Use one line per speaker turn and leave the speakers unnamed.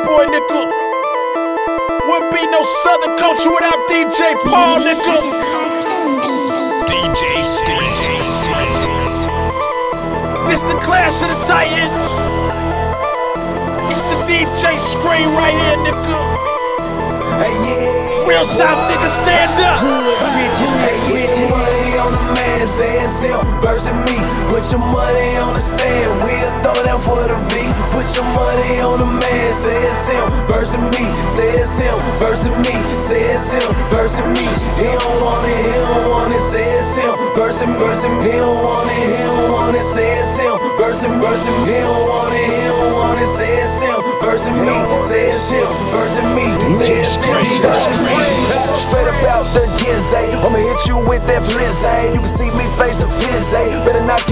boy, nigga. Would be no Southern culture without DJ Paul, nigga. DJ This the Clash of the Titans. It's the DJ Scream right here, nigga.
Hey, yeah.
Real South niggas stand up.
Hey, put your money on the man, say it's him versus me. Put your money on the stand, we'll throw down for the V. Put your money on the man, say it's him versus me. Say it's him versus me. Say it's him versus me. He don't want it, he don't want it. Say it's him versus me. He don't want it, he don't want it. Say it's him versus me. He don't want it, he don't want it. Say it's him versus me. Say it's him versus me. Say it's him versus me. Straight up out the Gizzy, I'ma hit you with that flizzy. You can see me face to fizzy. Better not